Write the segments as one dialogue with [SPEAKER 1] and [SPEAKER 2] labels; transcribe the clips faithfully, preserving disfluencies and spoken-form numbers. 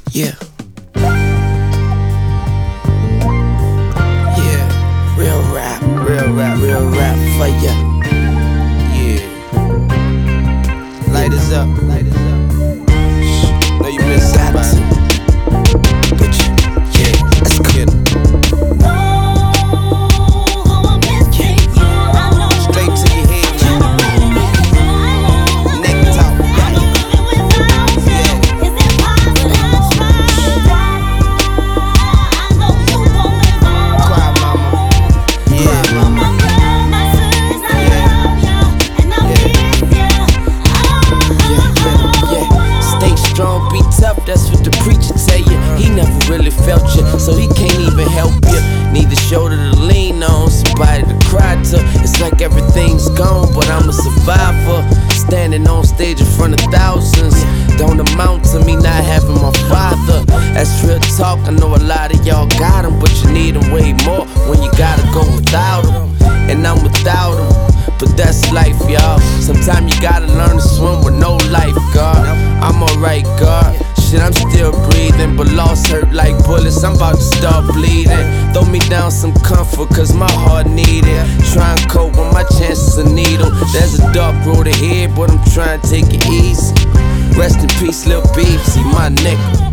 [SPEAKER 1] Yeah. Yeah. Real rap, real rap, real rap for ya. Yeah. Light us up, light us up. Shh, know you miss somebody. But you, yeah, let's get it. Straight to your head now. Neck talk. That's what the preacher tell you. He never really felt you, so he can't even help you. Need a shoulder to lean on, somebody to cry to. It's like everything's gone, but I'm a survivor. Standing on stage in front of thousands don't amount to me not having my father. That's real talk, I know a lot of y'all got him, but you need him way more when you gotta go without him. And I'm without him, but that's life, y'all. Sometimes you gotta learn to swim with no lifeguard. I'm alright, God. Shit, I'm still breathing, but lost hurt like bullets. I'm about to start bleeding. Throw me down some comfort, cause my heart need it. Try and cope when my chances are needle. There's a dark road ahead, but I'm trying to take it easy. Rest in peace, Lil Beef, see my nigga.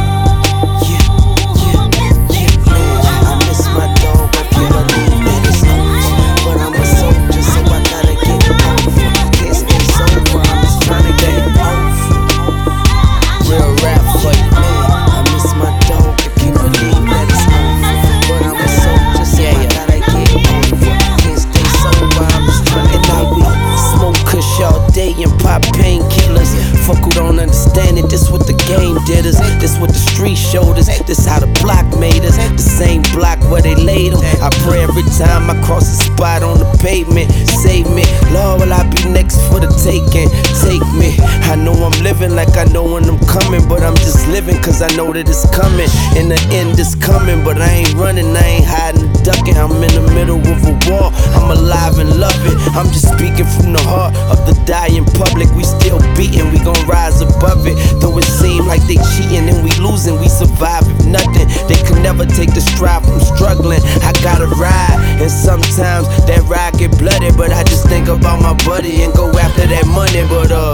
[SPEAKER 1] And pop painkillers. Fuck who don't understand it. This what the game did us. This what the street showed us. This how the block made us. The same block where they laid them. I pray every time I cross a spot on the pavement. Save me, Lord, will I be next for the taking? Take me. I know I'm living like I know when I'm coming, but I'm just living cause I know that it's coming. In the end it's coming, but I ain't running, I ain't hiding, ducking. I'm in the middle of a war. I'm alive and love it. I'm just speaking from the heart of the dying public. We still beating, we gon' rise above it. Though it seem like they cheating and we losing, we survive if nothing. They can never take the stride from struggling. I gotta ride, and sometimes that ride get bloody, but I just think about my buddy and go after that money. But uh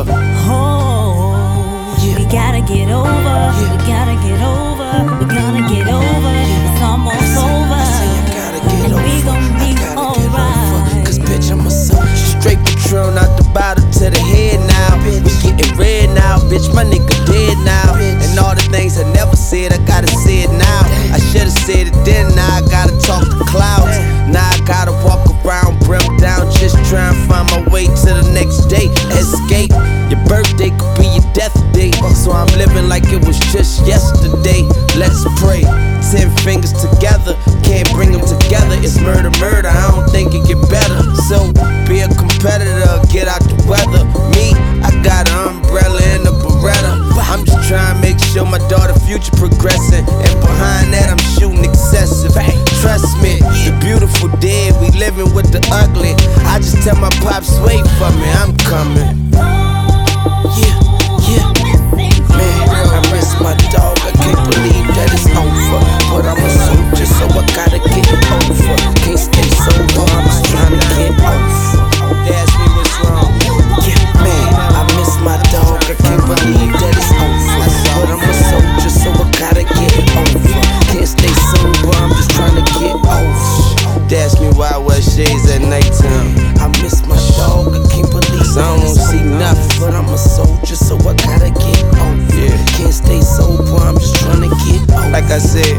[SPEAKER 2] oh, yeah. We gotta get over, yeah. We gotta get over, we gotta get over, yeah. It's almost over, and over. We gon' be alright.
[SPEAKER 1] Cause bitch, I'm a soul. Straight Patron out the bottle to the head now. Bitch. We getting red now, bitch, my nigga dead now. Bitch. And all the things I never said, I gotta say it now. I should've said it then, now I gotta talk to clouds. Now I gotta walk around, brim down, just try and find my way to the next day. Escape, your birthday could be your death day, so I'm living like it was just yesterday. Let's pray, ten fingers together, can't bring them together. It's murder, murder, I don't think it get better. So be a competitor, get out the weather. Me, I got an umbrella and a Beretta. I'm just trying to make sure my daughter's future progressing, and behind that I'm shooting excessive. Trust me, the beautiful dead, we living with the ugly. I just tell my pops, wait for me, I'm coming. Yeah, yeah, man, I miss my dog, I can't believe that it's over. But I'm a soldier, so I gotta get over. Can't stay sober, I'm just trying to get over. They ask me what's wrong. Yeah, man, I miss my dog, I can't believe that it's over. But I'm a soldier, so I gotta get over. Can't stay sober, I'm just trying to get over. They ask me why I wear shades at nighttime. I miss my dog, I can't believe it. I don't see nothing. But I'm a soldier, so I gotta get over. Yeah. Can't stay sober, I'm just trying to get over. Like I said,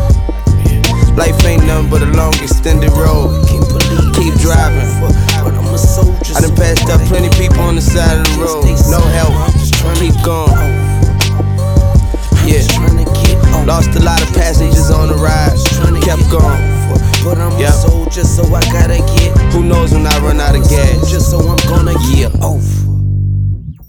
[SPEAKER 1] life ain't nothing but a long extended road. Keep driving. But I'm a soldier, I done passed up plenty people on the side of the road. No help, keep going. Yeah, lost a lot of passengers on the ride, kept going. But I'm a soldier, so I gotta get. Who knows when I run out of gas? Just so I'm gonna get off.